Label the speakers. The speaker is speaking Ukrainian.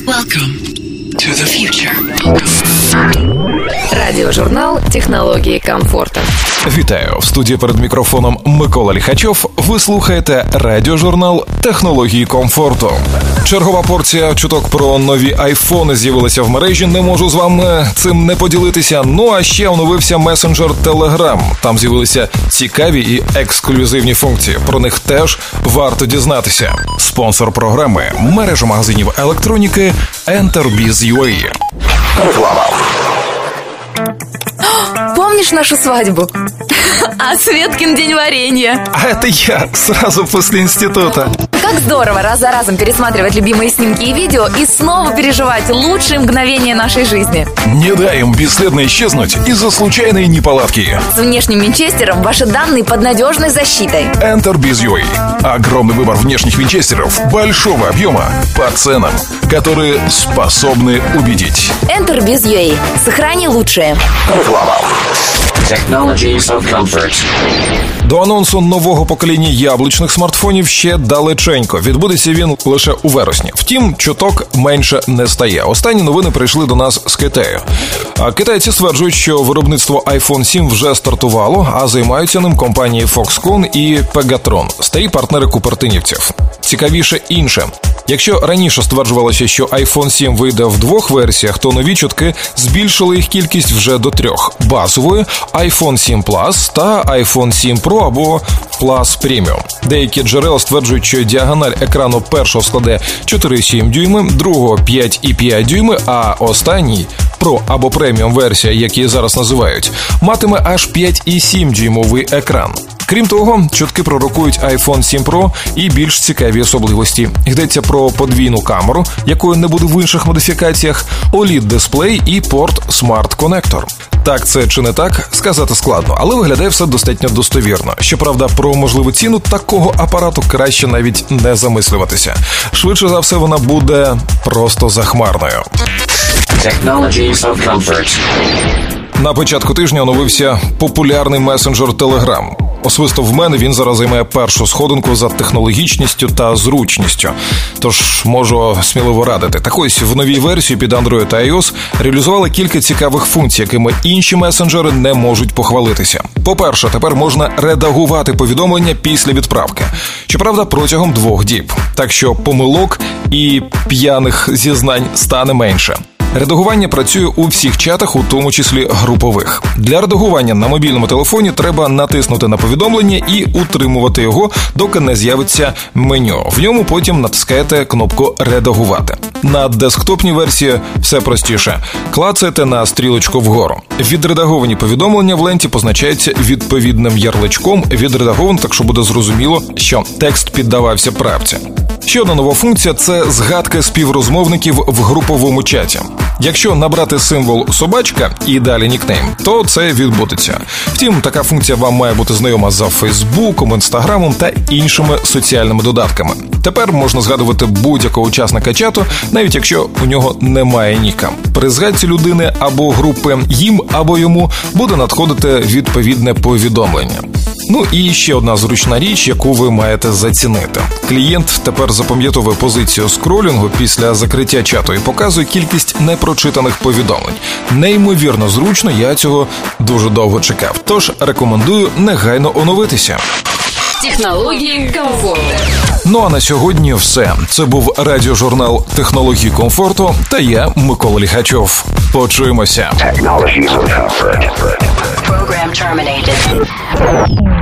Speaker 1: Welcome to the future.
Speaker 2: Радіожурнал «Технології комфорту».
Speaker 3: Вітаю! В студії перед мікрофоном Микола Ліхачов. Ви слухаєте радіожурнал «Технології комфорту». Чергова порція чуток про нові айфони з'явилася в мережі. Не можу з вами цим не поділитися. Ну, а ще оновився месенджер Telegram. Там з'явилися цікаві і ексклюзивні функції. Про них теж варто дізнатися. Спонсор програми – мережа магазинів електроніки Enterbiz.ua. Реклама.
Speaker 2: Помнишь нашу свадьбу? А Светкин день варенья.
Speaker 3: А это я, сразу после института.
Speaker 2: Как здорово раз за разом пересматривать любимые снимки и видео и снова переживать лучшие мгновения нашей жизни.
Speaker 3: Не дай им бесследно исчезнуть из-за случайной неполадки.
Speaker 2: С внешним винчестером ваши данные под надежной защитой.
Speaker 3: Enterbiz.ua. Огромный выбор внешних винчестеров большого объема по ценам, которые способны убедить.
Speaker 2: Enterbiz.ua. Сохрани лучшее.
Speaker 3: Реклама.
Speaker 1: Technologies of comfort.
Speaker 3: До анонсу нового покоління яблучних смартфонів ще далеченько. Відбудеться він лише у вересні. Втім, чуток менше не стає. Останні новини прийшли до нас з Китаю. А китайці стверджують, що виробництво iPhone 7 вже стартувало, а займаються ним компанії Foxconn і Pegatron, старі партнери купертинівців. Цікавіше інше. Якщо раніше стверджувалося, що iPhone 7 вийде в двох версіях, то нові чутки збільшили їх кількість вже до трьох. Базової, iPhone 7 Plus та iPhone 7 Pro або Plus Premium. Деякі джерела стверджують, що діагональ екрану першого складе 4,7 дюйми, другого 5,5 дюйми, а останній Pro або Premium версія, як її зараз називають, матиме аж 5,7 дюймовий екран. Крім того, чутки пророкують iPhone 7 Pro і більш цікаві особливості. Йдеться про подвійну камеру, якої не буде в інших модифікаціях, OLED-дисплей і порт Smart Connector. Так це чи не так, сказати складно, але виглядає все достатньо достовірно. Щоправда, про можливу ціну такого апарату краще навіть не замислюватися. Швидше за все, вона буде просто захмарною.
Speaker 1: Technologies of comfort.
Speaker 3: На початку тижня оновився популярний месенджер Telegram. Особисто в мене він зараз займає першу сходинку за технологічністю та зручністю. Тож можу сміливо радити. Так ось, в новій версії під Android та iOS реалізували кілька цікавих функцій, якими інші месенджери не можуть похвалитися. По-перше, тепер можна редагувати повідомлення після відправки. Щоправда, протягом 2 діб. Так що помилок і п'яних зізнань стане менше. Редагування працює у всіх чатах, у тому числі групових. Для редагування на мобільному телефоні треба натиснути на повідомлення і утримувати його, доки не з'явиться меню. В ньому потім натискаєте кнопку «Редагувати». На десктопній версії все простіше. Клацаєте на стрілочку вгору. Відредаговані повідомлення в ленті позначаються відповідним ярличком «Відредаговано», так що буде зрозуміло, що текст піддавався правці. Ще одна нова функція – це згадка співрозмовників в груповому чаті. Якщо набрати символ собачка і далі нікнейм, то це відбудеться. Втім, така функція вам має бути знайома за Фейсбуком, Інстаграмом та іншими соціальними додатками. Тепер можна згадувати будь-якого учасника чату, навіть якщо у нього немає ніка. При згадці людини або групи їм або йому буде надходити відповідне повідомлення. Ну і ще одна зручна річ, яку ви маєте зацінити. Клієнт тепер запам'ятовує позицію скролінгу після закриття чату і показує кількість непрочитаних повідомлень. Неймовірно зручно, я цього дуже довго чекав. Тож рекомендую негайно оновитися.
Speaker 2: Технології комфорту.
Speaker 3: Ну а на сьогодні все. Це був радіожурнал «Технології комфорту» та я, Микола Ліхачов. Почуємося.
Speaker 1: Technologies of comfort. Program terminated.